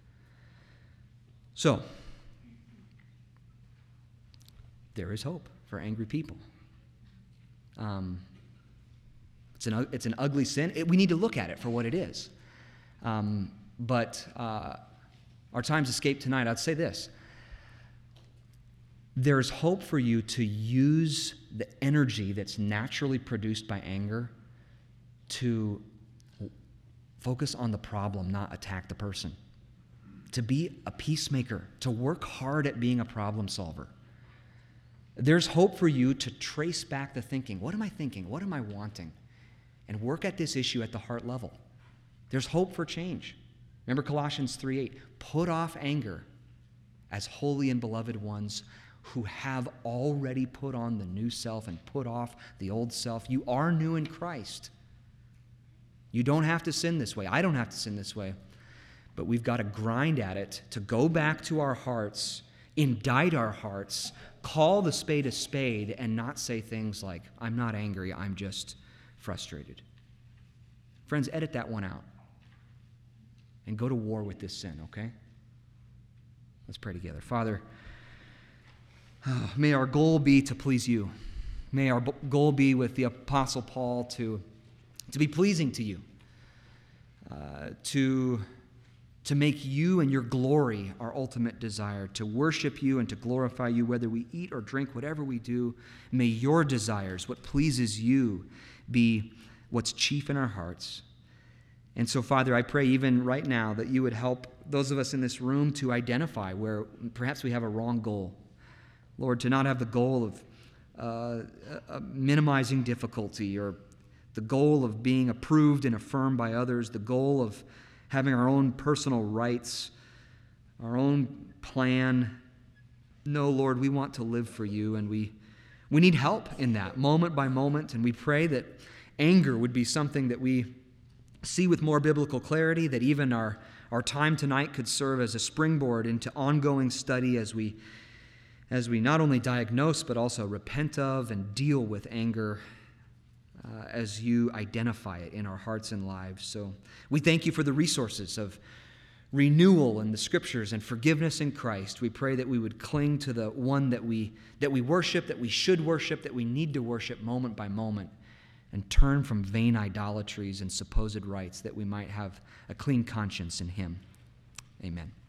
So, there is hope for angry people. Um, it's an, it's an ugly sin. It, we need to look at it for what it is. Um, But uh, our time's escaped tonight. I'd say this. There's hope for you to use the energy that's naturally produced by anger to focus on the problem, not attack the person. To be a peacemaker, to work hard at being a problem solver. There's hope for you to trace back the thinking. What am I thinking? What am I wanting? And work at this issue at the heart level. There's hope for change. Remember Colossians three eight, put off anger as holy and beloved ones who have already put on the new self and put off the old self. You are new in Christ. You don't have to sin this way. I don't have to sin this way. But we've got to grind at it to go back to our hearts, indict our hearts, call the spade a spade and not say things like, I'm not angry, I'm just frustrated. Friends, edit that one out and go to war with this sin, okay? Let's pray together. Father, oh, may our goal be to please you. May our goal be with the Apostle Paul to, to be pleasing to you, uh, to, to make you and your glory our ultimate desire, to worship you and to glorify you, whether we eat or drink, whatever we do. May your desires, what pleases you, be what's chief in our hearts. And so, Father, I pray even right now that you would help those of us in this room to identify where perhaps we have a wrong goal. Lord, to not have the goal of uh, uh, minimizing difficulty, or the goal of being approved and affirmed by others, the goal of having our own personal rights, our own plan. No, Lord, we want to live for you, and we, we need help in that moment by moment, and we pray that anger would be something that we see with more biblical clarity, that even our, our time tonight could serve as a springboard into ongoing study as we as we not only diagnose but also repent of and deal with anger uh, as you identify it in our hearts and lives. So we thank you for the resources of renewal in the Scriptures and forgiveness in Christ. We pray that we would cling to the one that we that we worship, that we should worship, that we need to worship moment by moment, and turn from vain idolatries and supposed rights, that we might have a clean conscience in him. Amen.